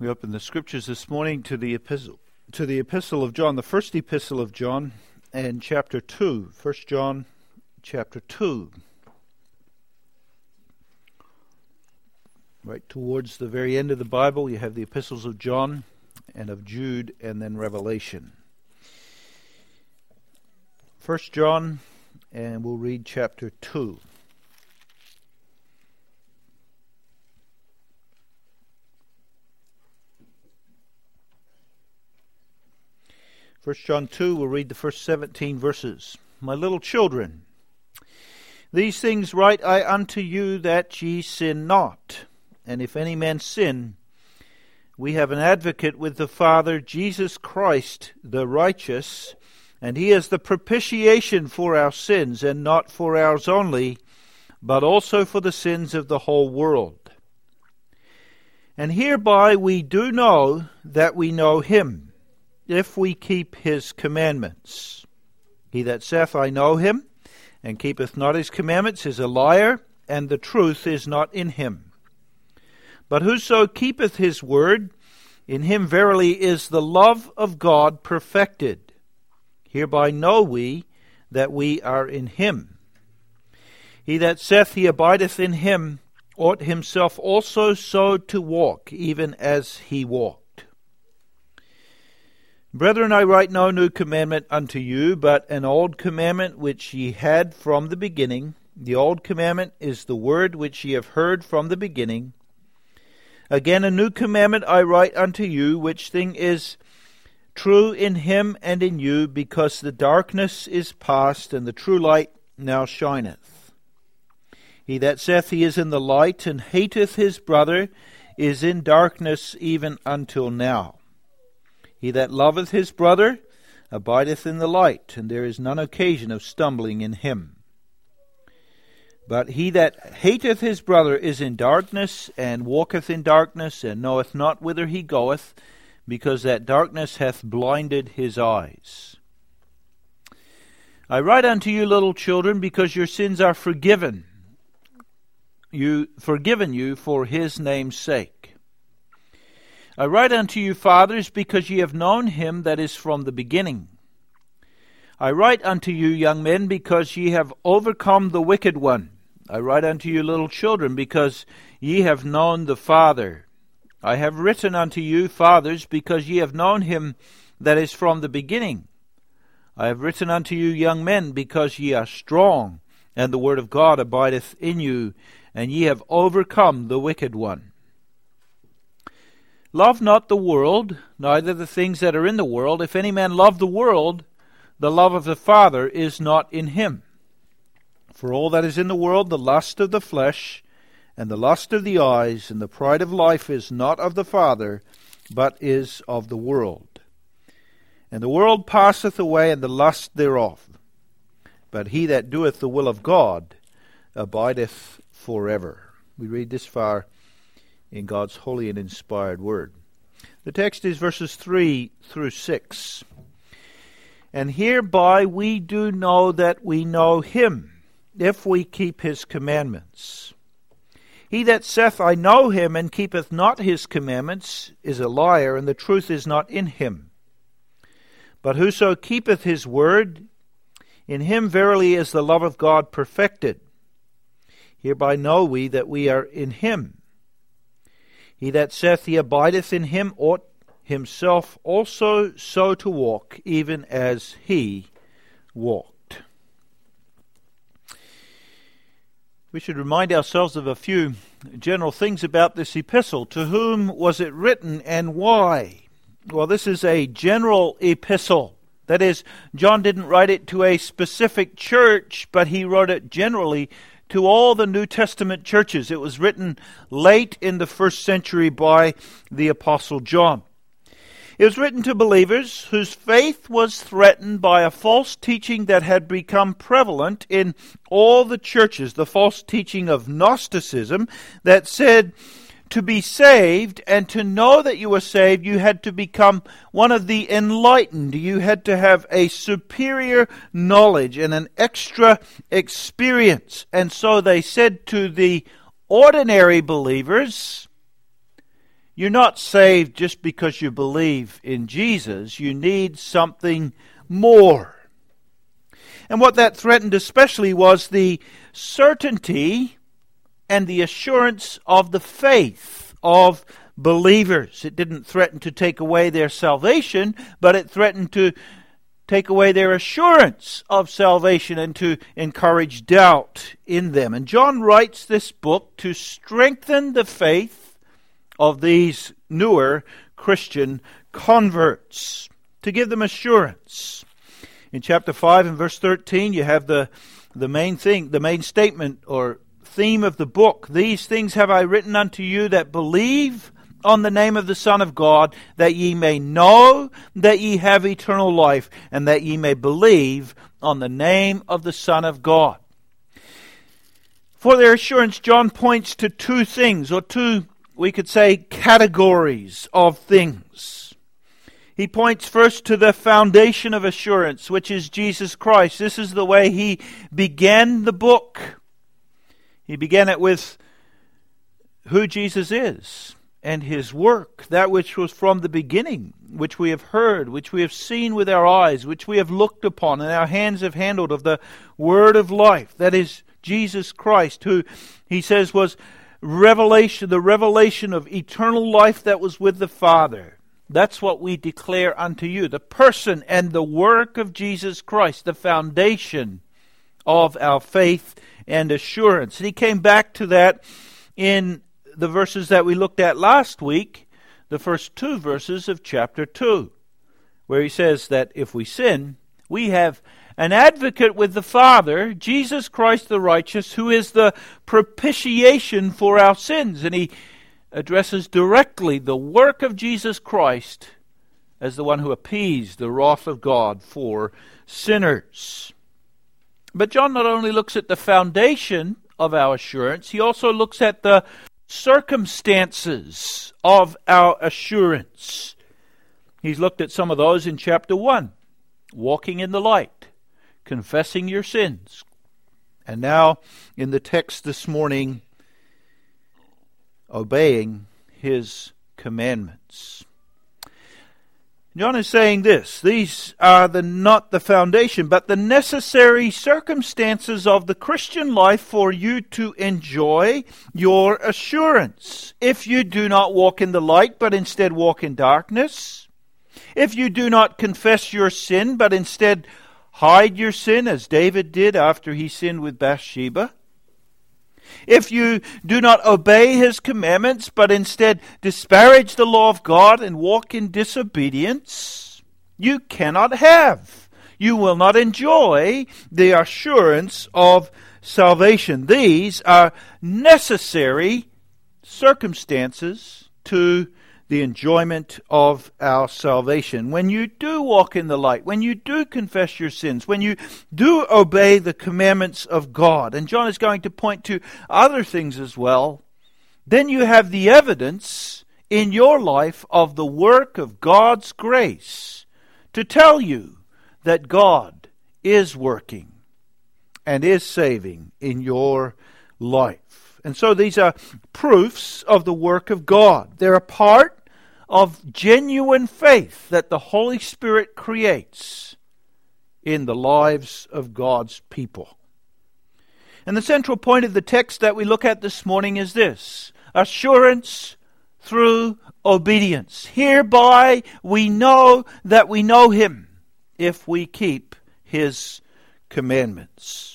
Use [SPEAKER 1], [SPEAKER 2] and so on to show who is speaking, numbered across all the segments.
[SPEAKER 1] We open the scriptures this morning to the epistle of John, the first epistle of John, and chapter 2. 1 John chapter 2. Right towards the very end of the Bible, you have the epistles of John and of Jude and then Revelation. 1 John, and we'll read chapter 2. 1 John 2, we'll read the first 17 verses. My little children, these things write I unto you, that ye sin not. And if any man sin, we have an advocate with the Father, Jesus Christ the righteous, and he is the propitiation for our sins, and not for ours only, but also for the sins of the whole world. And hereby we do know that we know him, if we keep his commandments. He that saith, I know him, and keepeth not his commandments, is a liar, and the truth is not in him. But whoso keepeth his word, in him verily is the love of God perfected. Hereby know we that we are in him. He that saith he abideth in him, ought himself also so to walk, even as he walked. Brethren, I write no new commandment unto you, but an old commandment which ye had from the beginning. The old commandment is the word which ye have heard from the beginning. Again, a new commandment I write unto you, which thing is true in him and in you, because the darkness is past, and the true light now shineth. He that saith he is in the light, and hateth his brother, is in darkness even until now. He that loveth his brother abideth in the light, and there is none occasion of stumbling in him. But he that hateth his brother is in darkness, and walketh in darkness, and knoweth not whither he goeth, because that darkness hath blinded his eyes. I write unto you, little children, because your sins are forgiven you for his name's sake. I write unto you, fathers, because ye have known him that is from the beginning. I write unto you, young men, because ye have overcome the wicked one. I write unto you, little children, because ye have known the Father. I have written unto you, fathers, because ye have known him that is from the beginning. I have written unto you, young men, because ye are strong, and the word of God abideth in you, and ye have overcome the wicked one. Love not the world, neither the things that are in the world. If any man love the world, the love of the Father is not in him. For all that is in the world, the lust of the flesh, and the lust of the eyes, and the pride of life is not of the Father, but is of the world. And the world passeth away, and the lust thereof. But he that doeth the will of God abideth forever. We read this far in God's holy and inspired word. The text is verses 3 through 6. And hereby we do know that we know him, if we keep his commandments. He that saith, I know him, and keepeth not his commandments, is a liar, and the truth is not in him. But whoso keepeth his word, in him verily is the love of God perfected. Hereby know we that we are in him. He that saith he abideth in him ought himself also so to walk, even as he walked. We should remind ourselves of a few general things about this epistle. To whom was it written, and why? Well, this is a general epistle. That is, John didn't write it to a specific church, but he wrote it generally to all the New Testament churches. It was written late in the first century by the Apostle John. It was written to believers whose faith was threatened by a false teaching that had become prevalent in all the churches, the false teaching of Gnosticism that said to be saved and to know that you were saved, you had to become one of the enlightened. You had to have a superior knowledge and an extra experience. And so they said to the ordinary believers, You're not saved just because you believe in Jesus. You need something more. And what that threatened especially was the certainty and the assurance of the faith of believers. It didn't threaten to take away their salvation, but it threatened to take away their assurance of salvation and to encourage doubt in them. And John writes this book to strengthen the faith of these newer Christian converts, to give them assurance. In chapter 5 and verse 13, you have the main thing, the main statement or theme of the book. These things have I written unto you that believe on the name of the Son of God, that ye may know that ye have eternal life, and that ye may believe on the name of the Son of God. For their assurance, John points to two things, or two, we could say, categories of things. He points first to the foundation of assurance, which is Jesus Christ. This is the way he began the book. He began it with who Jesus is and his work, that which was from the beginning, which we have heard, which we have seen with our eyes, which we have looked upon and our hands have handled, of the word of life. That is Jesus Christ, who he says was the revelation of eternal life that was with the Father. That's what we declare unto you, the person and the work of Jesus Christ, the foundation of our faith and assurance. And he came back to that in the verses that we looked at last week, the first two verses of chapter 2, where he says that if we sin, we have an advocate with the Father, Jesus Christ the righteous, who is the propitiation for our sins. And he addresses directly the work of Jesus Christ as the one who appeased the wrath of God for sinners. But John not only looks at the foundation of our assurance, he also looks at the circumstances of our assurance. He's looked at some of those in chapter 1, walking in the light, confessing your sins. And now in the text this morning, obeying his commandments. John is saying this: these are not the foundation, but the necessary circumstances of the Christian life for you to enjoy your assurance. If you do not walk in the light, but instead walk in darkness, if you do not confess your sin, but instead hide your sin, as David did after he sinned with Bathsheba, if you do not obey his commandments, but instead disparage the law of God and walk in disobedience, you cannot have, you will not enjoy the assurance of salvation. These are necessary circumstances to the enjoyment of our salvation. When you do walk in the light, when you do confess your sins, when you do obey the commandments of God, and John is going to point to other things as well, then you have the evidence in your life of the work of God's grace to tell you that God is working and is saving in your life. And so these are proofs of the work of God. They're a part of genuine faith that the Holy Spirit creates in the lives of God's people. And the central point of the text that we look at this morning is this: assurance through obedience. Hereby we know that we know him if we keep his commandments.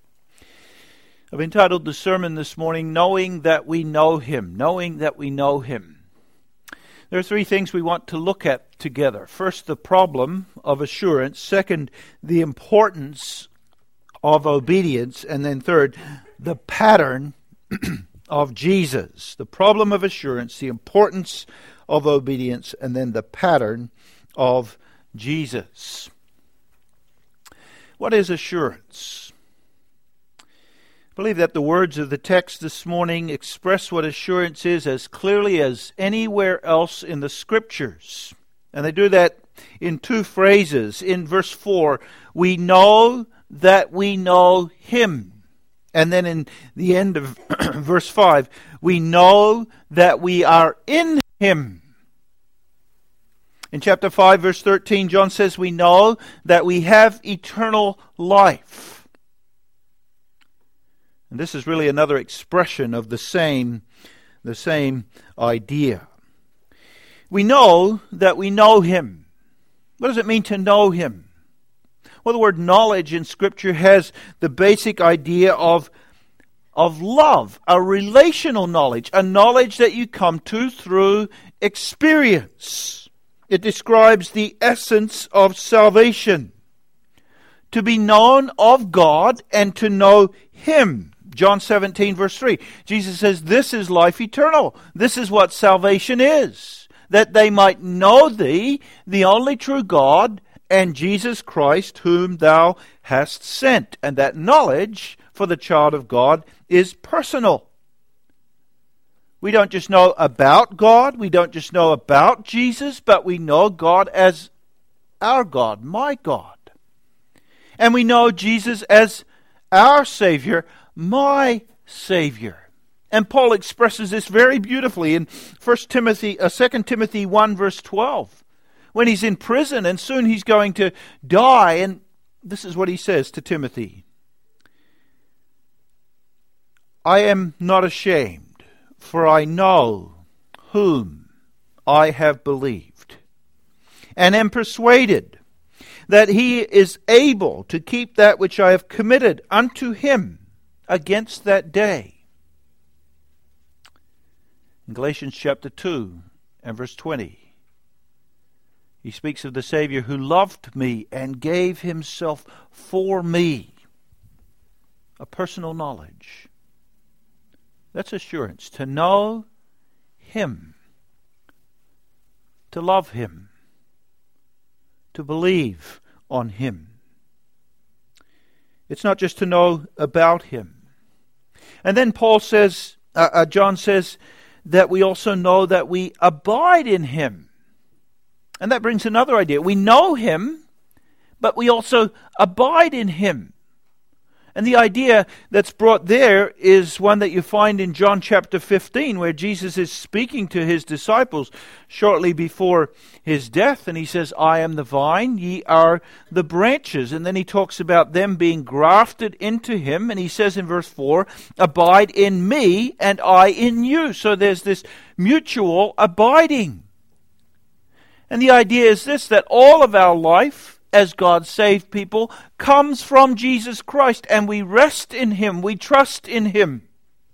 [SPEAKER 1] I've entitled the sermon this morning, Knowing That We Know Him. Knowing that we know him. There are three things we want to look at together. First, the problem of assurance. Second, the importance of obedience. And then third, the pattern of Jesus. The problem of assurance, the importance of obedience, and then the pattern of Jesus. What is assurance? I believe that the words of the text this morning express what assurance is as clearly as anywhere else in the Scriptures. And they do that in two phrases. In verse 4, we know that we know him. And then in the end of verse 5, we know that we are in Him. In chapter 5, verse 13, John says we know that we have eternal life. And this is really another expression of the same idea. We know that we know Him. What does it mean to know Him? Well, the word knowledge in Scripture has the basic idea of love, a relational knowledge, a knowledge that you come to through experience. It describes the essence of salvation. To be known of God and to know Him. John 17 verse 3. Jesus says, this is life eternal. This is what salvation is. That they might know Thee, the only true God, and Jesus Christ, whom Thou hast sent. And that knowledge for the child of God is personal. We don't just know about God, we don't just know about Jesus, but we know God as our God, my God. And we know Jesus as our Savior, my Savior. And Paul expresses this very beautifully in 2 Timothy 1 verse 12. When he's in prison and soon he's going to die. And this is what he says to Timothy. I am not ashamed, for I know whom I have believed, and am persuaded that He is able to keep that which I have committed unto Him against that day. In Galatians chapter 2 and verse 20, he speaks of the Savior who loved me and gave Himself for me. A personal knowledge. That's assurance. To know Him. To love Him. To believe on Him. It's not just to know about Him. And then John says that we also know that we abide in Him. And that brings another idea. We know Him, but we also abide in Him. And the idea that's brought there is one that you find in John chapter 15, where Jesus is speaking to His disciples shortly before His death. And He says, I am the vine, ye are the branches. And then He talks about them being grafted into Him. And He says in verse 4, abide in me and I in you. So there's this mutual abiding. And the idea is this, that all of our life as God's saved people comes from Jesus Christ, and we rest in Him, we trust in Him.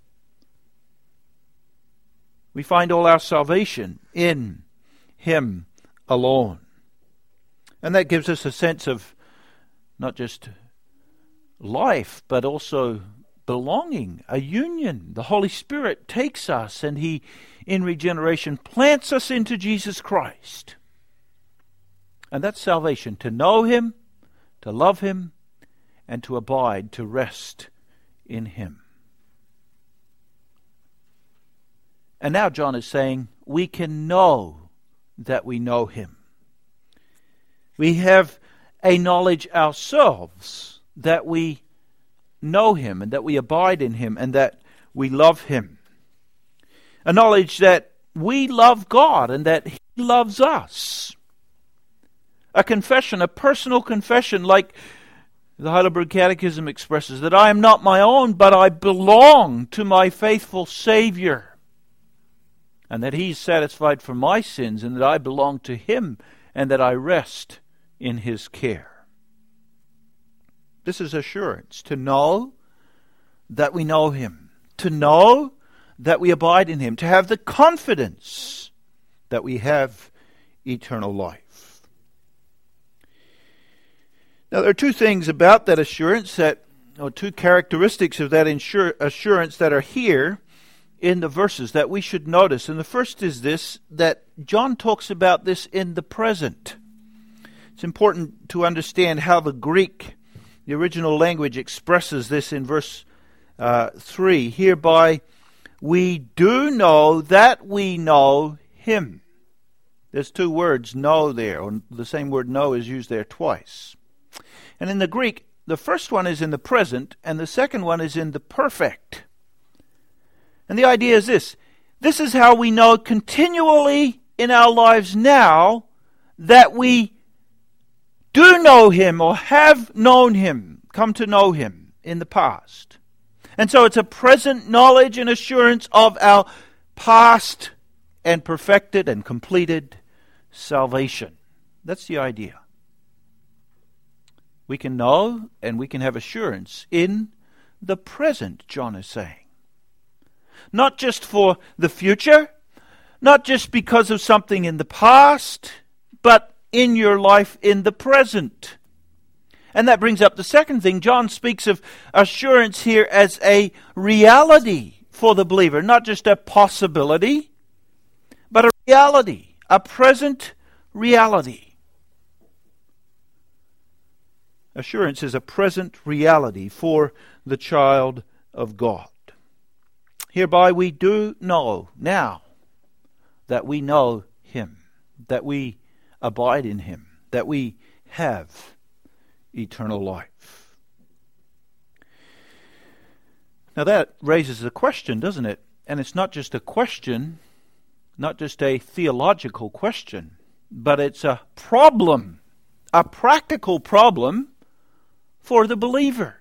[SPEAKER 1] We find all our salvation in Him alone. And that gives us a sense of not just life, but also belonging, a union. The Holy Spirit takes us and He, in regeneration, plants us into Jesus Christ. And that's salvation, to know Him, to love Him, and to abide, to rest in Him. And now John is saying we can know that we know Him. We have a knowledge ourselves that we know Him and that we abide in Him and that we love Him. A knowledge that we love God and that He loves us. A confession, a personal confession, like the Heidelberg Catechism expresses, that I am not my own, but I belong to my faithful Savior. And that He's satisfied for my sins, and that I belong to Him, and that I rest in His care. This is assurance, to know that we know Him, to know that we abide in Him, to have the confidence that we have eternal life. Now, there are two things about that assurance, or two characteristics of that assurance that are here in the verses that we should notice. And the first is this, that John talks about this in the present. It's important to understand how the Greek, the original language, expresses this in verse 3. Hereby we do know that we know Him. There's two words, know, there, or the same word know is used there twice. And in the Greek, the first one is in the present, and the second one is in the perfect. And the idea is this, This is how we know continually in our lives now that we do know Him or have known Him, come to know Him in the past. And so it's a present knowledge and assurance of our past and perfected and completed salvation. That's the idea. We can know and we can have assurance in the present, John is saying. Not just for the future, not just because of something in the past, but in your life in the present. And that brings up the second thing. John speaks of assurance here as a reality for the believer, not just a possibility, but a reality, a present reality. Assurance is a present reality for the child of God. Hereby we do know now that we know Him, that we abide in Him, that we have eternal life. Now that raises a question, doesn't it? And it's not just a question, not just a theological question, but it's a problem, a practical problem for the believer.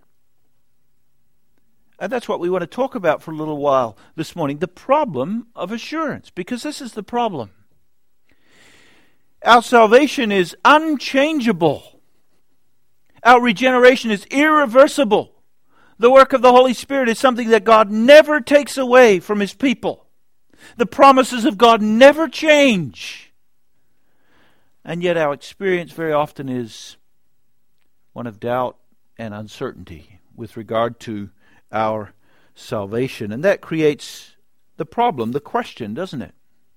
[SPEAKER 1] And that's what we want to talk about for a little while this morning, the problem of assurance, because this is the problem. Our salvation is unchangeable. Our regeneration is irreversible. The work of the Holy Spirit is something that God never takes away from His people. The promises of God never change. And yet our experience very often is one of doubt and uncertainty with regard to our salvation. And that creates the problem, the question, doesn't it?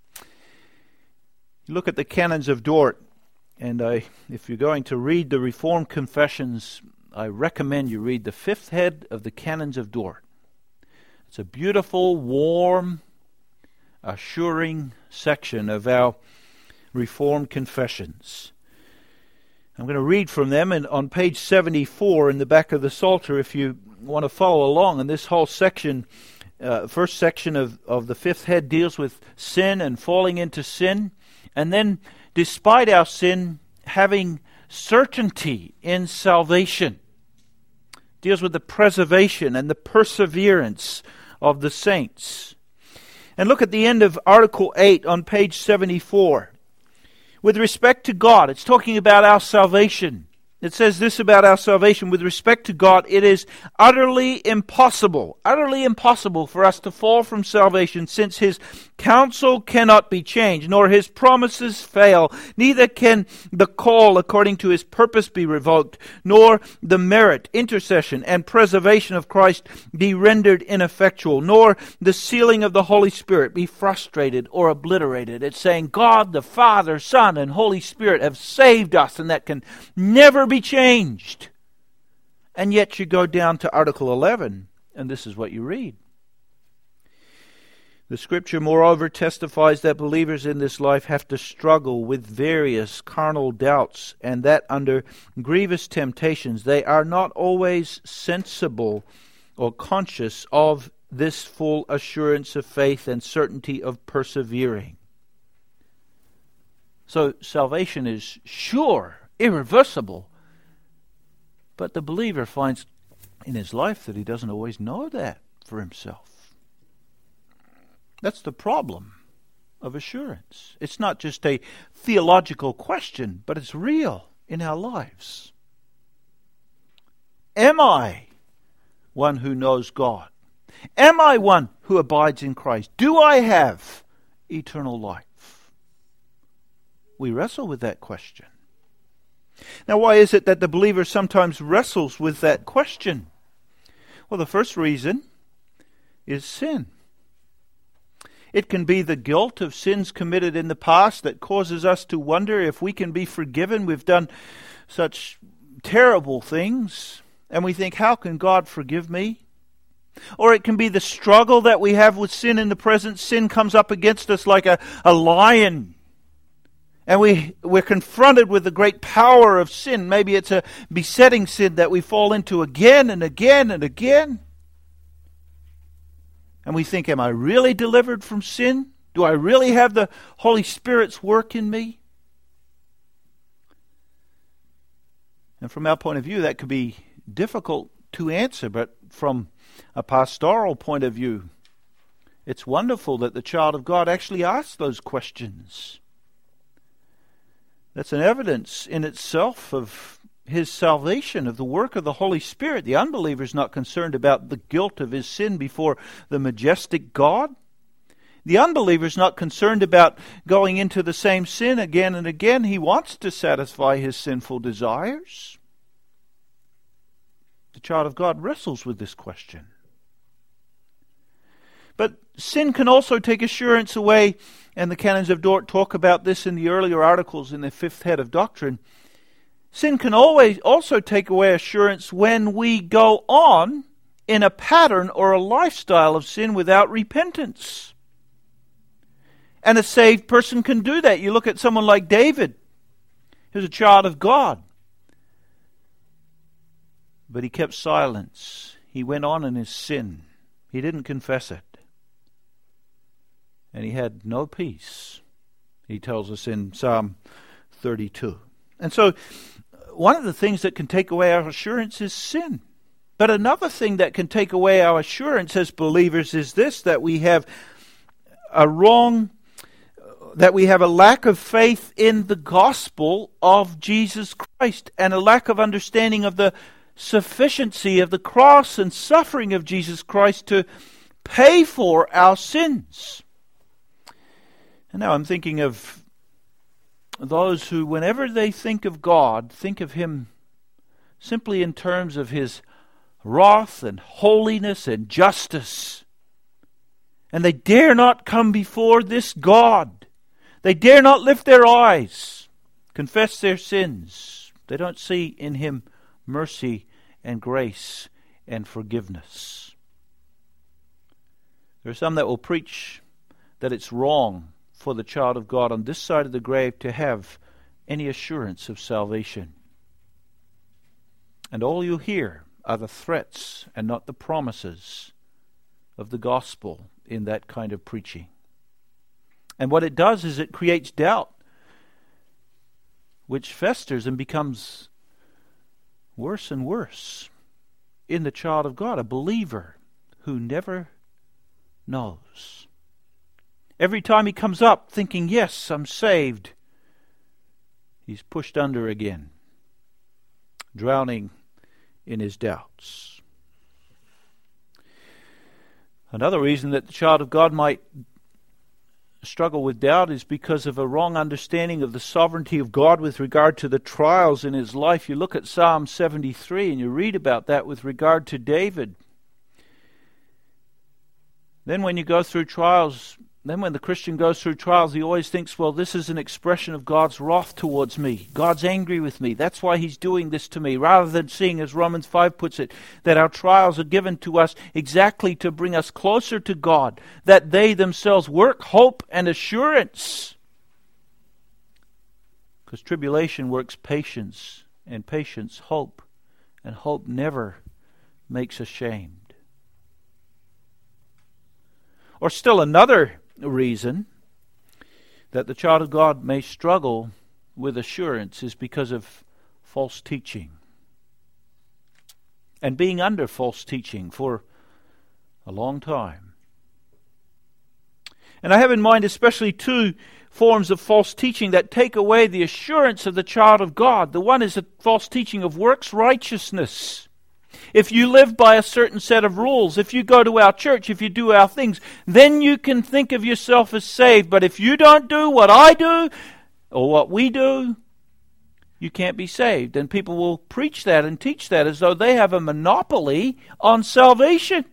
[SPEAKER 1] You look at the Canons of Dort, and if you're going to read the Reformed Confessions, I recommend you read the fifth head of the Canons of Dort. It's a beautiful, warm, assuring section of our Reformed Confessions. I'm going to read from them and on page 74 in the back of the Psalter if you want to follow along. And this whole section, first section of the fifth head deals with sin and falling into sin. And then, despite our sin, having certainty in salvation. Deals with the preservation and the perseverance of the saints. And look at the end of Article 8 on page 74. With respect to God, it's talking about our salvation. It says this about our salvation. With respect to God, it is utterly impossible for us to fall from salvation, since His counsel cannot be changed, nor His promises fail. Neither can the call according to His purpose be revoked, nor the merit, intercession, and preservation of Christ be rendered ineffectual, nor the sealing of the Holy Spirit be frustrated or obliterated. It's saying God, the Father, Son, and Holy Spirit have saved us, and that can never be changed. And yet you go down to Article 11, and this is what you read. The Scripture, moreover, testifies that believers in this life have to struggle with various carnal doubts, and that under grievous temptations they are not always sensible or conscious of this full assurance of faith and certainty of persevering. So salvation is sure, irreversible, but the believer finds in his life that he doesn't always know that for himself. That's the problem of assurance. It's not just a theological question, but it's real in our lives. Am I one who knows God? Am I one who abides in Christ? Do I have eternal life? We wrestle with that question. Now, why is it that the believer sometimes wrestles with that question? Well, the first reason is sin. It can be the guilt of sins committed in the past that causes us to wonder if we can be forgiven. We've done such terrible things, and we think, how can God forgive me? Or it can be the struggle that we have with sin in the present. Sin comes up against us like a lion. And we're confronted with the great power of sin. Maybe it's a besetting sin that we fall into again and again and again. And we think, am I really delivered from sin? Do I really have the Holy Spirit's work in me? And from our point of view, that could be difficult to answer, but from a pastoral point of view, it's wonderful that the child of God actually asks those questions. That's an evidence in itself of his salvation, of the work of the Holy Spirit. The unbeliever is not concerned about the guilt of his sin before the majestic God. The unbeliever is not concerned about going into the same sin again and again. He wants to satisfy his sinful desires. The child of God wrestles with this question. But sin can also take assurance away, and the Canons of Dort talk about this in the earlier articles in the fifth head of doctrine. Sin can always also take away assurance when we go on in a pattern or a lifestyle of sin without repentance. And a saved person can do that. You look at someone like David, who's a child of God. But he kept silence. He went on in his sin. He didn't confess it. And he had no peace, he tells us in Psalm 32. And so, one of the things that can take away our assurance is sin. But another thing that can take away our assurance as believers is this, that we have a lack of faith in the gospel of Jesus Christ and a lack of understanding of the sufficiency of the cross and suffering of Jesus Christ to pay for our sins. And now I'm thinking of those who, whenever they think of God, think of Him simply in terms of His wrath and holiness and justice. And they dare not come before this God. They dare not lift their eyes, confess their sins. They don't see in Him mercy and grace and forgiveness. There are some that will preach that it's wrong for the child of God on this side of the grave to have any assurance of salvation. And all you hear are the threats and not the promises of the gospel in that kind of preaching. And what it does is it creates doubt, which festers and becomes worse and worse in the child of God, a believer who never knows. Every time he comes up thinking, yes, I'm saved, he's pushed under again, drowning in his doubts. Another reason that the child of God might struggle with doubt is because of a wrong understanding of the sovereignty of God with regard to the trials in his life. You look at Psalm 73 and you read about that with regard to David. Then when you go through trials, then when the Christian goes through trials, he always thinks, well, this is an expression of God's wrath towards me. God's angry with me. That's why He's doing this to me. Rather than seeing, as Romans 5 puts it, that our trials are given to us exactly to bring us closer to God, that they themselves work hope and assurance. Because tribulation works patience, and patience hope, and hope never makes ashamed. Or still another reason that the child of God may struggle with assurance is because of false teaching and being under false teaching for a long time. And I have in mind especially two forms of false teaching that take away the assurance of the child of God. The one is a false teaching of works righteousness. If you live by a certain set of rules, if you go to our church, if you do our things, then you can think of yourself as saved. But if you don't do what I do, or what we do, you can't be saved. And people will preach that and teach that as though they have a monopoly on salvation.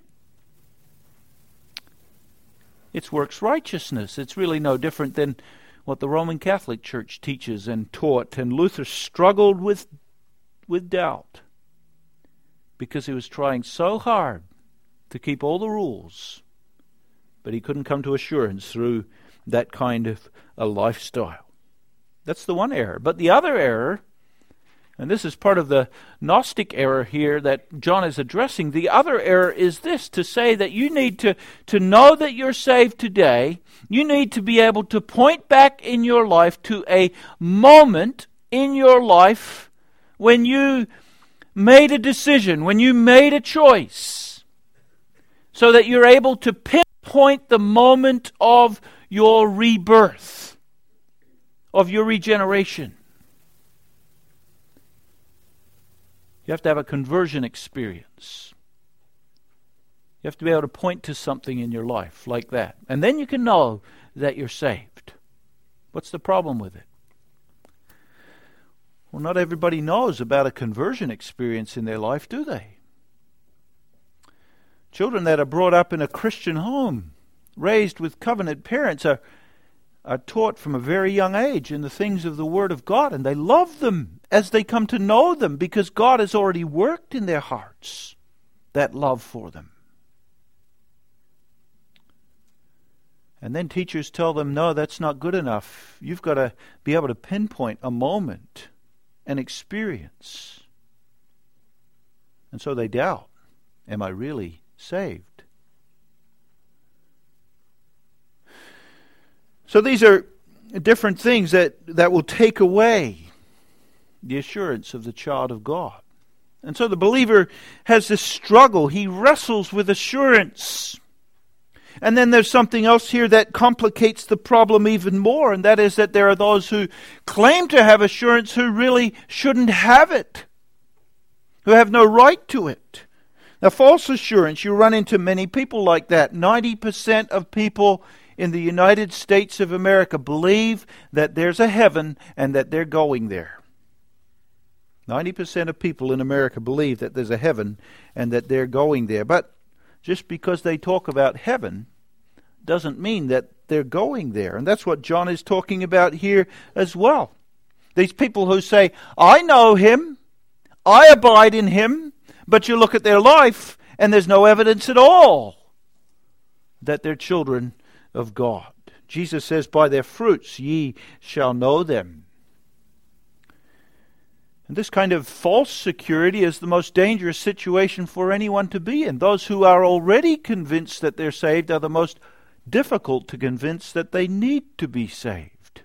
[SPEAKER 1] It's works righteousness. It's really no different than what the Roman Catholic Church teaches and taught. And Luther struggled with doubt, because he was trying so hard to keep all the rules, but he couldn't come to assurance through that kind of a lifestyle. That's the one error. But the other error, And this is part of the Gnostic error here that John is addressing. The other error is this, to say that you need to know that you're saved today. You need to be able to point back in your life to a moment in your life when you made a decision, when you made a choice, so that you're able to pinpoint the moment of your rebirth, of your regeneration. You have to have a conversion experience. You have to be able to point to something in your life like that. And then you can know that you're saved. What's the problem with it? Well, not everybody knows about a conversion experience in their life, do they? Children that are brought up in a Christian home, raised with covenant parents, are taught from a very young age in the things of the Word of God, and they love them as they come to know them because God has already worked in their hearts that love for them. And then teachers tell them, no, that's not good enough. You've got to be able to pinpoint a moment, an experience. And so they doubt, am I really saved? So these are different things that will take away the assurance of the child of God. And so the believer has this struggle. He wrestles with assurance. And then there's something else here that complicates the problem even more, and that is that there are those who claim to have assurance who really shouldn't have it, who have no right to it. Now, false assurance, you run into many people like that. 90% of people in the United States of America believe that there's a heaven and that they're going there. 90% of people in America believe that there's a heaven and that they're going there. But just because they talk about heaven doesn't mean that they're going there. And that's what John is talking about here as well. These people who say, I know him, I abide in him, but you look at their life and there's no evidence at all that they're children of God. Jesus says, by their fruits ye shall know them. And this kind of false security is the most dangerous situation for anyone to be in. Those who are already convinced that they're saved are the most difficult to convince that they need to be saved.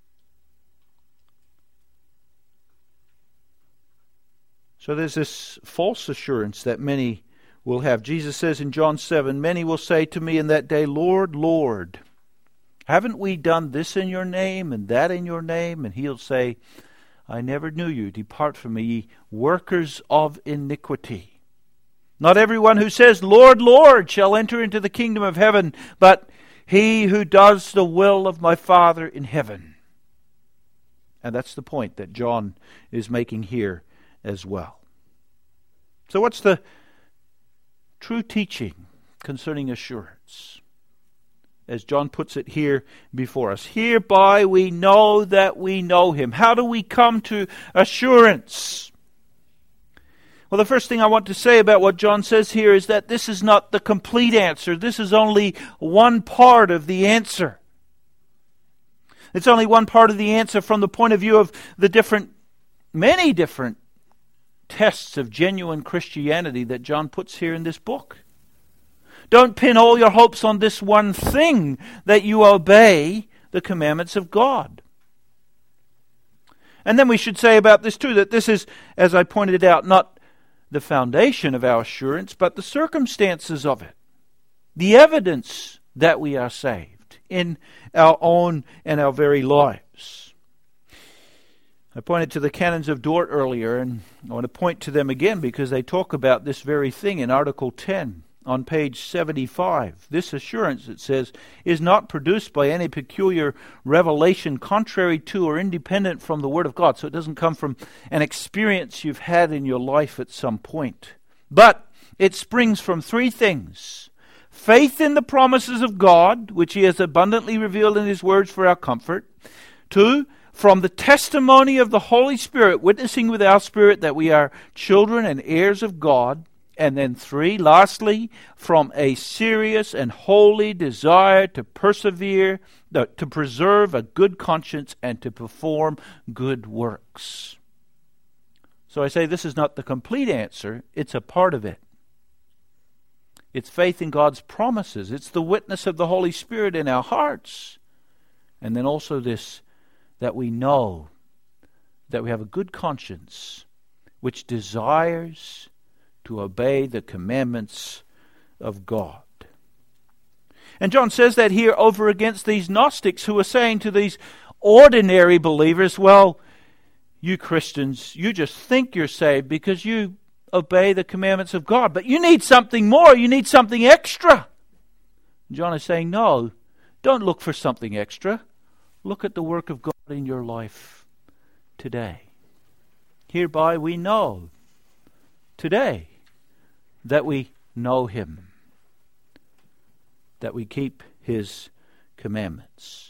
[SPEAKER 1] So there's this false assurance that many will have. Jesus says in John 7, many will say to me in that day, Lord, Lord, haven't we done this in your name and that in your name? And he'll say, I never knew you. Depart from me, ye workers of iniquity. Not everyone who says, Lord, Lord, shall enter into the kingdom of heaven, but he who does the will of my Father in heaven. And that's the point that John is making here as well. So what's the true teaching concerning assurance? As John puts it here before us. Hereby we know that we know him. How do we come to assurance? Well, the first thing I want to say about what John says here is that this is not the complete answer. This is only one part of the answer. It's only one part of the answer from the point of view of the many different tests of genuine Christianity that John puts here in this book. Don't pin all your hopes on this one thing, that you obey the commandments of God. And then we should say about this too, that this is, as I pointed out, not the foundation of our assurance, but the circumstances of it. The evidence that we are saved in our own and our very lives. I pointed to the Canons of Dort earlier, and I want to point to them again because they talk about this very thing in Article 10. On page 75, this assurance, it says, is not produced by any peculiar revelation contrary to or independent from the Word of God. So it doesn't come from an experience you've had in your life at some point. But it springs from three things. Faith in the promises of God, which He has abundantly revealed in His words for our comfort. 2, from the testimony of the Holy Spirit, witnessing with our spirit that we are children and heirs of God. And then 3, lastly, from a serious and holy desire to persevere, to preserve a good conscience and to perform good works. So I say this is not the complete answer. It's a part of it. It's faith in God's promises. It's the witness of the Holy Spirit in our hearts. And then also this, that we know that we have a good conscience which desires to obey the commandments of God. And John says that here over against these Gnostics who are saying to these ordinary believers, well, you Christians, you just think you're saved because you obey the commandments of God. But you need something more. You need something extra. John is saying, no, don't look for something extra. Look at the work of God in your life today. Hereby we know today that we know Him, that we keep His commandments.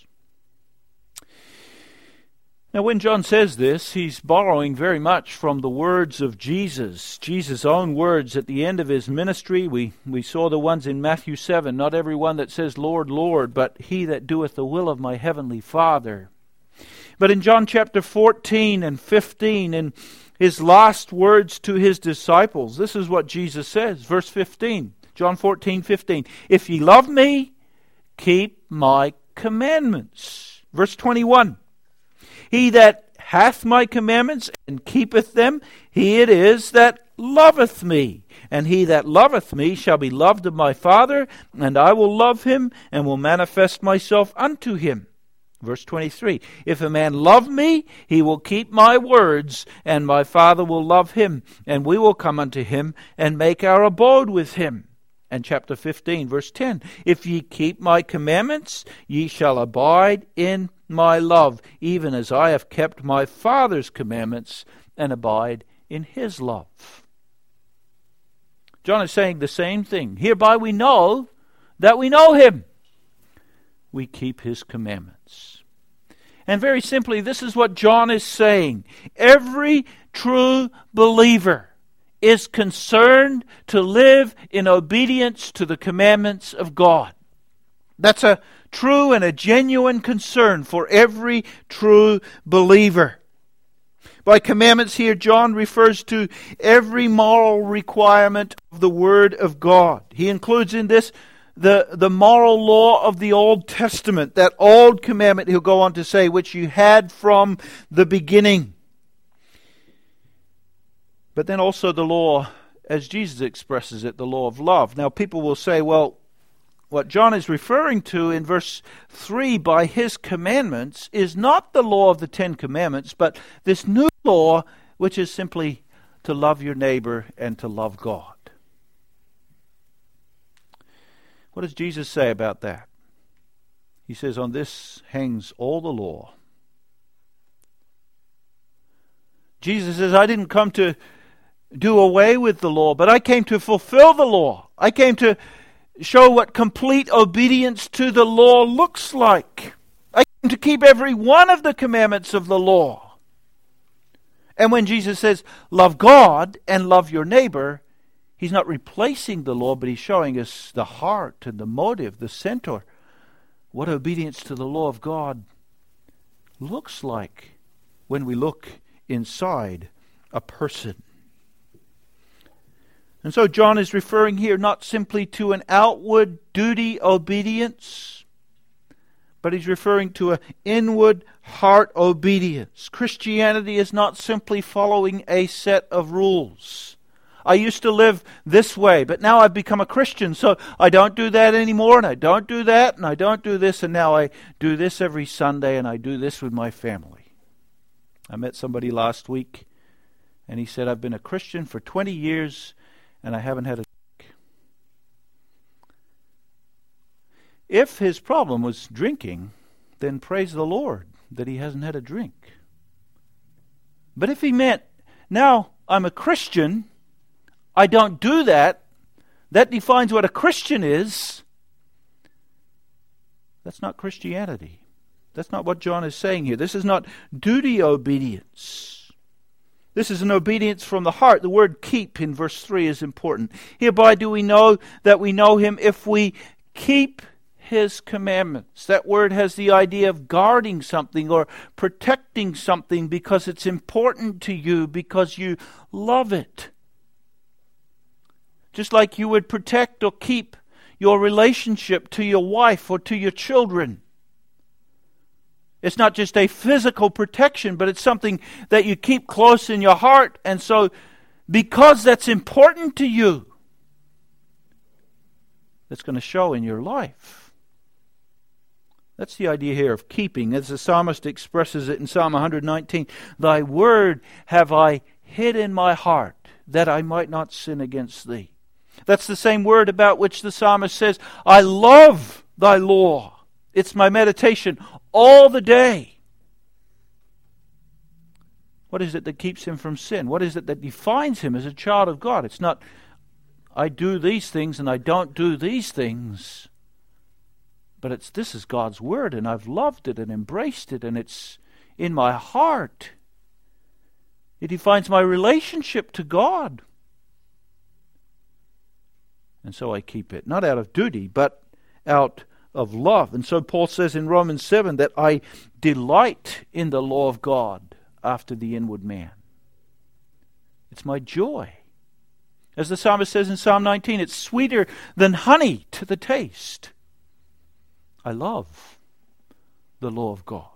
[SPEAKER 1] Now, when John says this, he's borrowing very much from the words of Jesus. Jesus' own words at the end of His ministry. We saw the ones in Matthew 7. Not every one that says, Lord, Lord, but he that doeth the will of my heavenly Father. But in John chapter 14 and 15, in His last words to His disciples, this is what Jesus says. Verse 15, John 14:15. If ye love me, keep my commandments. Verse 21. He that hath my commandments and keepeth them, he it is that loveth me. And he that loveth me shall be loved of my Father, and I will love him, and will manifest myself unto him. Verse 23. If a man love me, he will keep my words, and my Father will love him, and we will come unto him, and make our abode with him. And chapter 15, verse 10. If ye keep my commandments, ye shall abide in my love, even as I have kept my Father's commandments and abide in His love. John is saying the same thing. Hereby we know that we know Him. We keep His commandments. And very simply, this is what John is saying. Every true believer is concerned to live in obedience to the commandments of God. That's a true and a genuine concern for every true believer. By commandments here, John refers to every moral requirement of the Word of God. He includes in this the moral law of the Old Testament, that old commandment, he'll go on to say, which you had from the beginning. But then also the law, as Jesus expresses it, the law of love. Now people will say, well, what John is referring to in verse 3 by His commandments is not the law of the 10 Commandments, but this new law, which is simply to love your neighbor and to love God. What does Jesus say about that? He says, on this hangs all the law. Jesus says, I didn't come to do away with the law, but I came to fulfill the law. I came to show what complete obedience to the law looks like. I came to keep every one of the commandments of the law. And when Jesus says, love God and love your neighbor, He's not replacing the law, but He's showing us the heart and the motive, the center, what obedience to the law of God looks like when we look inside a person. And so John is referring here not simply to an outward duty obedience, but he's referring to an inward heart obedience. Christianity is not simply following a set of rules. I used to live this way, but now I've become a Christian, so I don't do that anymore, and I don't do that, and I don't do this, and now I do this every Sunday, and I do this with my family. I met somebody last week, and he said, I've been a Christian for 20 years, and I haven't had a drink. If his problem was drinking, then praise the Lord that he hasn't had a drink. But if he meant, now I'm a Christian, I don't do that, that defines what a Christian is, that's not Christianity. That's not what John is saying here. This is not duty obedience. This is an obedience from the heart. The word keep in verse 3 is important. Hereby do we know that we know Him if we keep His commandments. That word has the idea of guarding something or protecting something because it's important to you, because you love it. Just like you would protect or keep your relationship to your wife or to your children. It's not just a physical protection, but it's something that you keep close in your heart. And so, because that's important to you, that's going to show in your life. That's the idea here of keeping. As the psalmist expresses it in Psalm 119, Thy word have I hid in my heart, that I might not sin against Thee. That's the same word about which the psalmist says, I love Thy law. It's my meditation all the day. What is it that keeps him from sin? What is it that defines him as a child of God? It's not, I do these things and I don't do these things. But this is God's word, and I've loved it and embraced it, and it's in my heart. It defines my relationship to God. And so I keep it, not out of duty, but out of love. And so Paul says in Romans 7 that I delight in the law of God after the inward man. It's my joy. As the psalmist says in Psalm 19, it's sweeter than honey to the taste. I love the law of God.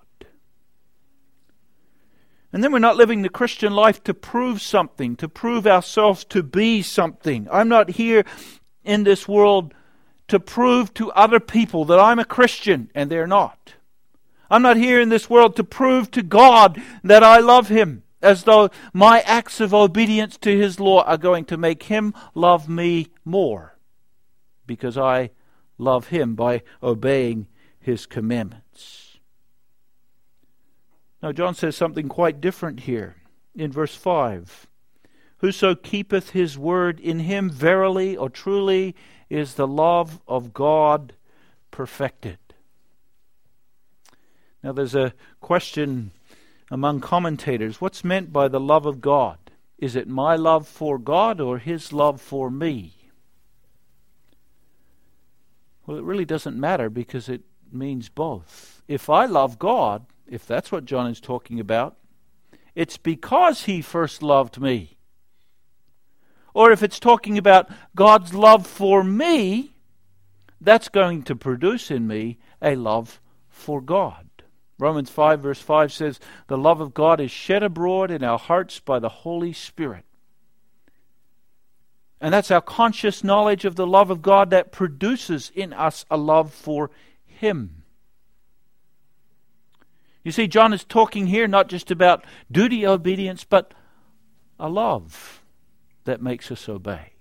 [SPEAKER 1] And then we're not living the Christian life to prove something, to prove ourselves to be something. I'm not here in this world to prove to other people that I'm a Christian and they're not. I'm not here in this world to prove to God that I love Him, as though my acts of obedience to His law are going to make Him love me more, because I love Him by obeying His commandments. Now John says something quite different here in verse 5. Whoso keepeth His word, in him verily or truly is the love of God perfected. Now there's a question among commentators. What's meant by the love of God? Is it my love for God or His love for me? Well, it really doesn't matter, because it means both. If I love God, if that's what John is talking about, it's because He first loved me. Or if it's talking about God's love for me, that's going to produce in me a love for God. Romans 5 verse 5 says, the love of God is shed abroad in our hearts by the Holy Spirit. And that's our conscious knowledge of the love of God that produces in us a love for Him. You see, John is talking here not just about duty obedience, but a love that makes us obey.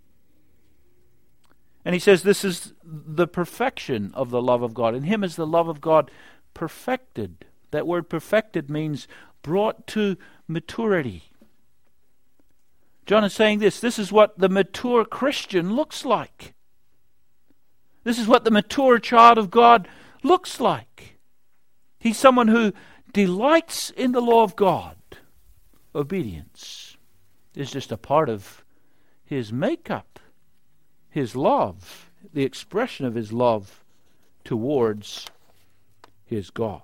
[SPEAKER 1] And he says this is the perfection of the love of God. In Him is the love of God perfected. That word perfected means brought to maturity. John is saying this is what the mature Christian looks like. This is what the mature child of God looks like. He's someone who delights in the law of God. Obedience is just a part of his makeup, his love, the expression of his love towards his God.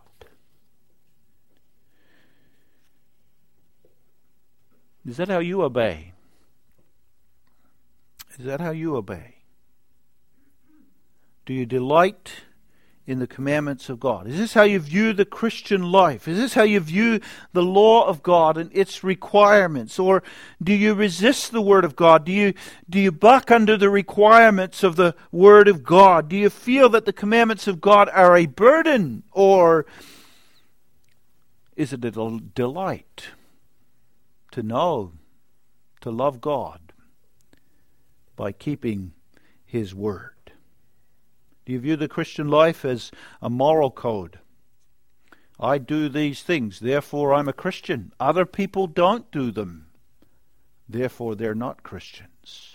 [SPEAKER 1] Is that how you obey? Is that how you obey? Do you delight in the commandments of God? Is this how you view the Christian life? Is this how you view the law of God and its requirements? Or do you resist the Word of God? Do you buck under the requirements of the Word of God? Do you feel that the commandments of God are a burden? Or is it a delight to know, to love God by keeping His Word? Do you view the Christian life as a moral code? I do these things, therefore I'm a Christian. Other people don't do them, therefore they're not Christians.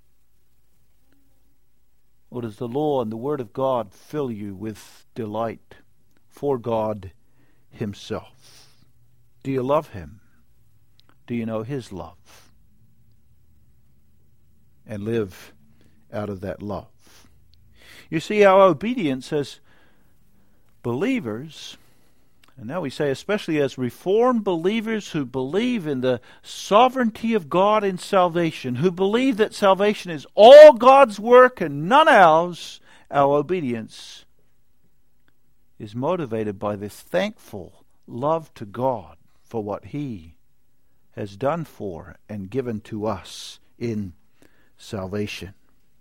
[SPEAKER 1] Or does the law and the Word of God fill you with delight for God Himself? Do you love Him? Do you know His love? And live out of that love. You see, our obedience as believers, and now we say especially as Reformed believers who believe in the sovereignty of God in salvation, who believe that salvation is all God's work and none ours, our obedience is motivated by this thankful love to God for what He has done for and given to us in salvation.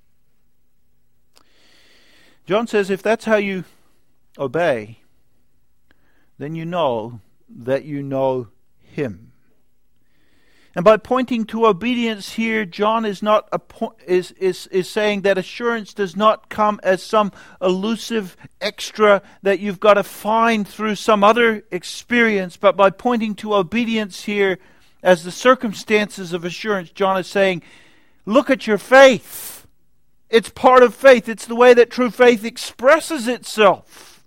[SPEAKER 1] John says if that's how you obey, then you know that you know Him. And by pointing to obedience here, John is saying that assurance does not come as some elusive extra that you've got to find through some other experience, but by pointing to obedience here as the circumstances of assurance, John is saying, look at your faith. It's part of faith. It's the way that true faith expresses itself.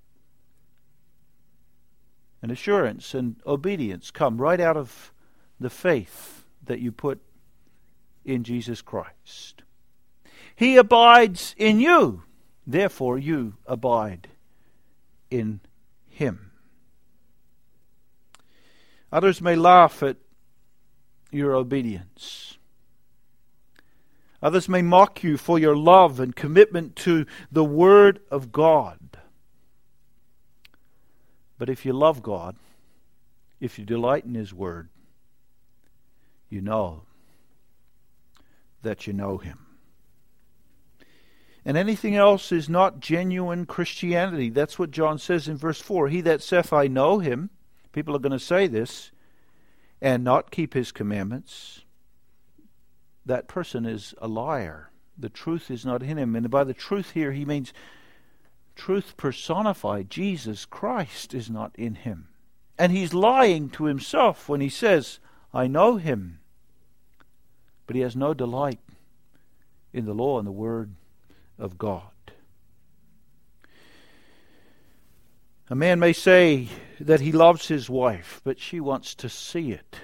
[SPEAKER 1] And assurance and obedience come right out of the faith that you put in Jesus Christ. He abides in you, therefore you abide in Him. Others may laugh at your obedience. Others may mock you for your love and commitment to the Word of God. But if you love God, if you delight in His Word, you know that you know Him. And anything else is not genuine Christianity. That's what John says in verse 4. He that saith, I know Him, people are going to say this, and not keep His commandments, that person is a liar. The truth is not in him. And by the truth here, he means truth personified. Jesus Christ is not in him. And he's lying to himself when he says, I know Him. But he has no delight in the law and the Word of God. A man may say that he loves his wife, but she wants to see it.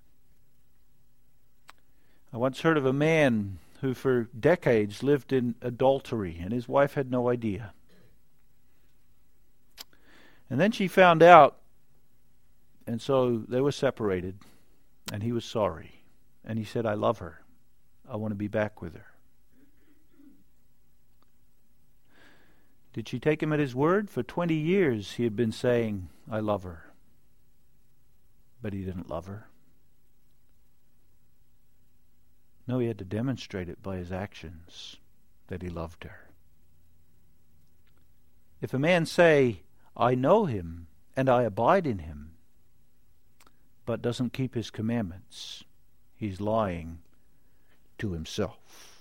[SPEAKER 1] I once heard of a man who for decades lived in adultery, and his wife had no idea. And then she found out, and so they were separated, and he was sorry. And he said, I love her. I want to be back with her. Did she take him at his word? For 20 years he had been saying, I love her. But he didn't love her. No, he had to demonstrate it by his actions that he loved her. If a man say, I know Him and I abide in Him, but doesn't keep His commandments, he's lying to himself.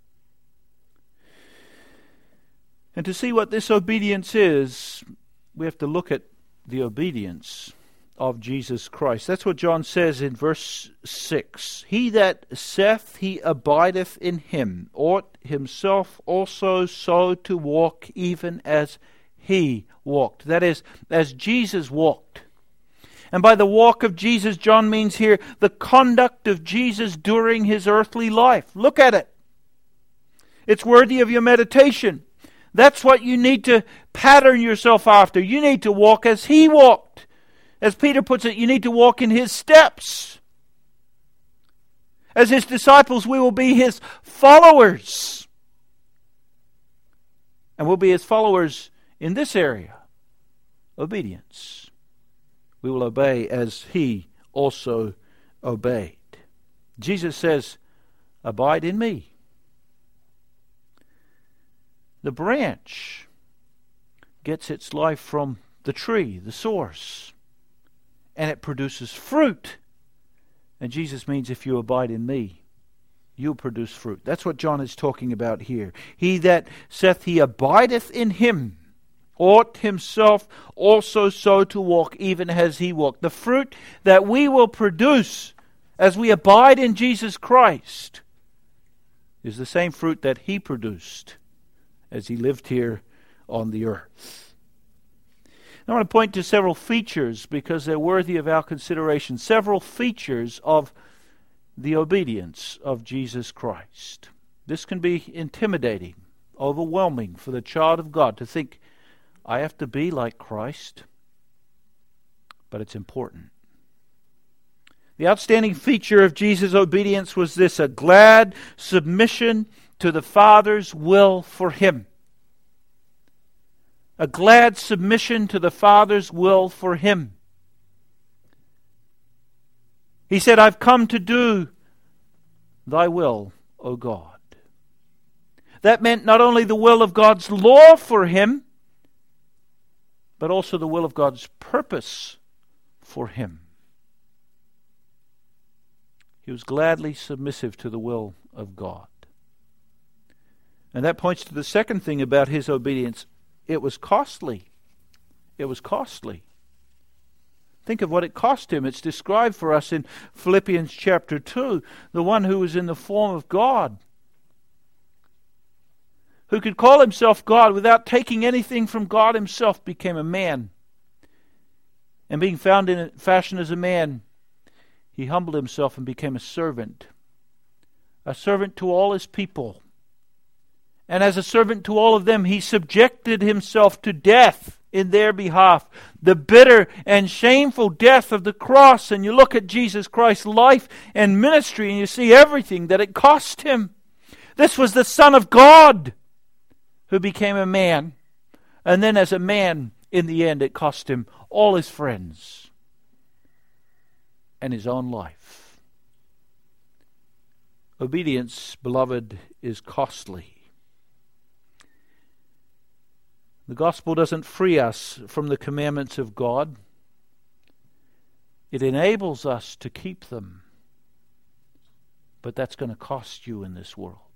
[SPEAKER 1] And to see what this obedience is, we have to look at the obedience of Jesus Christ. That's what John says in verse 6. He that saith he abideth in Him ought himself also so to walk even as He walked. That is, as Jesus walked. And by the walk of Jesus, John means here the conduct of Jesus during His earthly life. Look at it. It's worthy of your meditation. That's what you need to pattern yourself after. You need to walk as He walked. As Peter puts it, you need to walk in His steps. As His disciples, we will be His followers. And we'll be His followers in this area. Obedience. We will obey as He also obeyed. Jesus says, abide in me. The branch gets its life from the tree, the source, and it produces fruit. And Jesus means if you abide in me, you'll produce fruit. That's what John is talking about here. He that saith he abideth in Him ought himself also so to walk even as He walked. The fruit that we will produce as we abide in Jesus Christ is the same fruit that He produced as He lived here on the earth. I want to point to several features because they're worthy of our consideration. Several features of the obedience of Jesus Christ. This can be intimidating. overwhelming for the child of God to think, I have to be like Christ. But it's important. The outstanding feature of Jesus' obedience was this: a glad submission to the Father's will for him. A glad submission to the Father's will for him. He said, I've come to do thy will, O God. That meant not only the will of God's law for him, but also the will of God's purpose for him. He was gladly submissive to the will of God. And that points to the second thing about his obedience. It was costly. It was costly. Think of what it cost him. It's described for us in Philippians chapter 2. The one who was in the form of God, who could call himself God without taking anything from God himself, became a man. And being found in fashion as a man, he humbled himself and became a servant to all his people. And as a servant to all of them, he subjected himself to death in their behalf, the bitter and shameful death of the cross. And you look at Jesus Christ's life and ministry, and you see everything that it cost him. This was the Son of God who became a man. And then as a man, in the end, it cost him all his friends and his own life. Obedience, beloved, is costly. The gospel doesn't free us from the commandments of God. It enables us to keep them. But that's going to cost you in this world.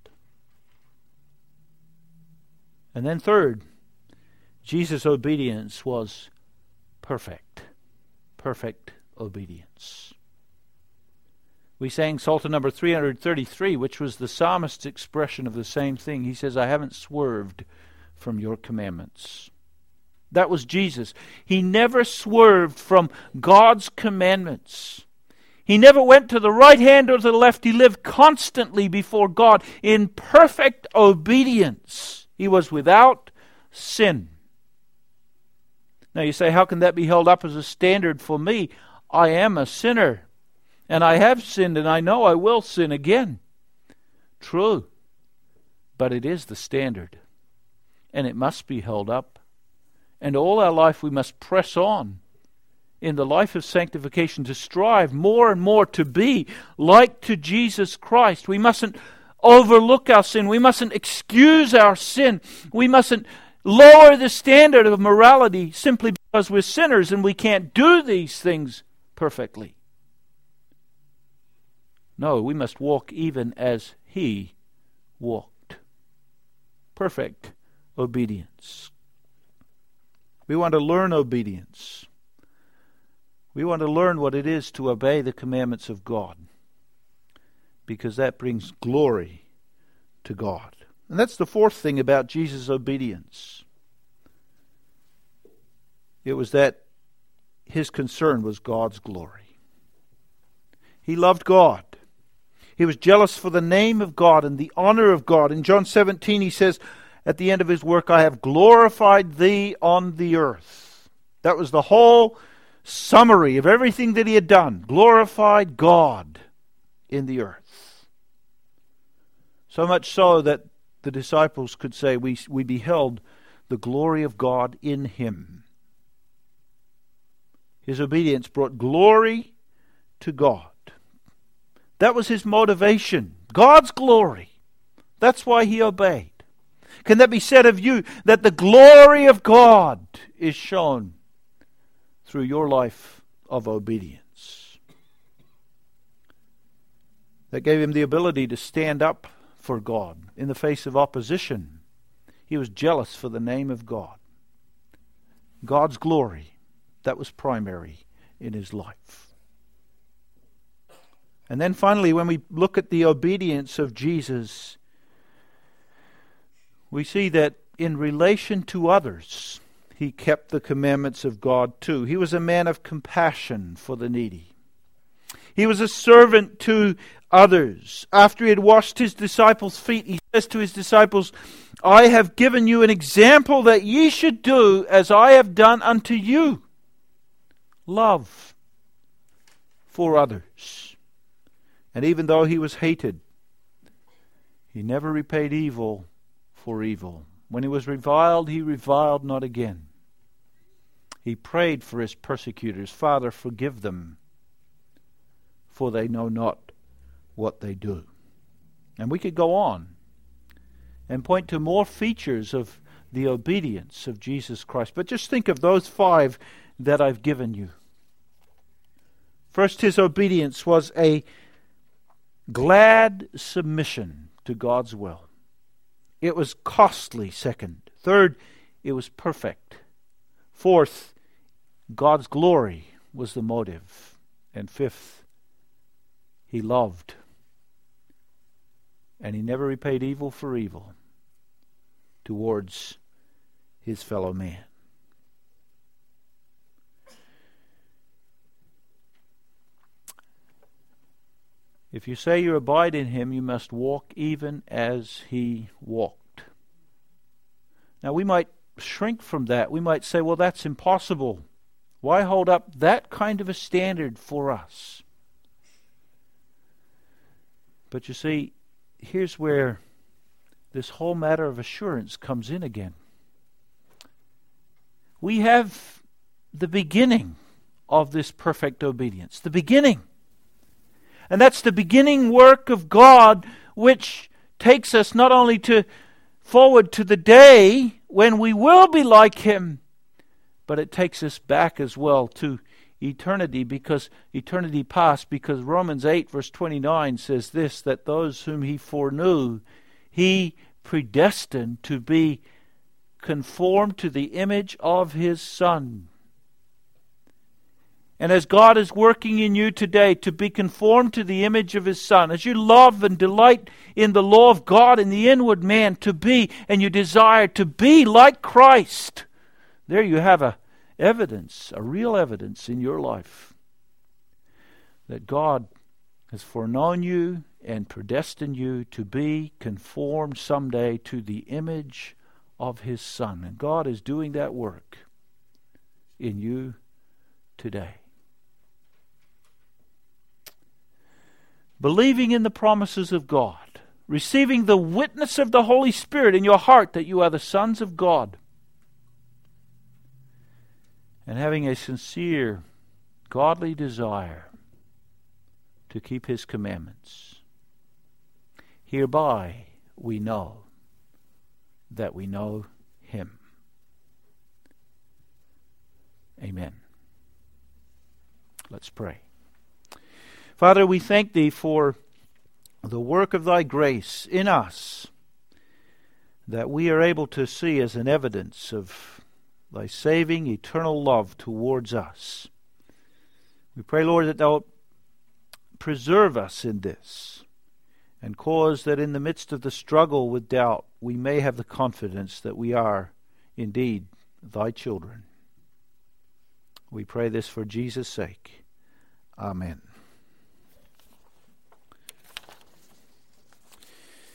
[SPEAKER 1] And then third, Jesus' obedience was perfect. Perfect obedience. We sang Psalter number 333, which was the psalmist's expression of the same thing. He says, I haven't swerved from your commandments. That was Jesus. He never swerved from God's commandments. He never went to the right hand or to the left. He lived constantly before God in perfect obedience. He was without sin. Now you say, how can that be held up as a standard for me? I am a sinner, and I have sinned, and I know I will sin again. True, but it is the standard, and it must be held up. And all our life we must press on in the life of sanctification to strive more and more to be like to Jesus Christ. We mustn't overlook our sin. We mustn't excuse our sin. We mustn't lower the standard of morality simply because we're sinners and we can't do these things perfectly. No, we must walk even as He walked. Perfect obedience. We want to learn obedience. We want to learn what it is to obey the commandments of God, because that brings glory to God. And that's the fourth thing about Jesus' obedience. It was that his concern was God's glory. He loved God. He was jealous for the name of God and the honor of God. In John 17 he says, at the end of his work, I have glorified thee on the earth. That was the whole summary of everything that he had done. Glorified God in the earth. So much so that the disciples could say, we beheld the glory of God in him. His obedience brought glory to God. That was his motivation. God's glory. That's why he obeyed. Can that be said of you, that the glory of God is shown through your life of obedience? That gave him the ability to stand up for God in the face of opposition. He was jealous for the name of God. God's glory, that was primary in his life. And then finally, when we look at the obedience of Jesus, we see that in relation to others, he kept the commandments of God too. He was a man of compassion for the needy. He was a servant to others. After he had washed his disciples' feet, he said says to his disciples, I have given you an example that ye should do as I have done unto you. Love for others. And even though he was hated, he never repaid evil for evil. When he was reviled, he reviled not again. He prayed for his persecutors, Father, forgive them, for they know not what they do. And we could go on and point to more features of the obedience of Jesus Christ. But just think of those 5 that I've given you. First, his obedience was a glad submission to God's will. It was costly, second. Third, it was perfect. Fourth, God's glory was the motive. And fifth, he loved. And he never repaid evil for evil towards his fellow man. If you say you abide in him, you must walk even as he walked. Now we might shrink from that. We might say, well, that's impossible. Why hold up that kind of a standard for us? But you see, here's where this whole matter of assurance comes in again. We have the beginning of this perfect obedience. The beginning. And that's the beginning work of God, which takes us not only forward to the day when we will be like him, but it takes us back as well to eternity, because eternity past, because Romans 8 verse 29 says this, that those whom he foreknew, he predestined to be conformed to the image of his Son. And as God is working in you today to be conformed to the image of his Son, as you love and delight in the law of God in the inward man to be, and you desire to be like Christ, there you have a real evidence in your life that God has foreknown you and predestined you to be conformed someday to the image of his Son. And God is doing that work in you today. Believing in the promises of God, receiving the witness of the Holy Spirit in your heart that you are the sons of God, and having a sincere, godly desire to keep his commandments. Hereby we know that we know him. Amen. Let's pray. Father, we thank thee for the work of thy grace in us, that we are able to see as an evidence of thy saving, eternal love towards us. We pray, Lord, that thou preserve us in this, and cause that in the midst of the struggle with doubt, we may have the confidence that we are indeed thy children. We pray this for Jesus' sake. Amen.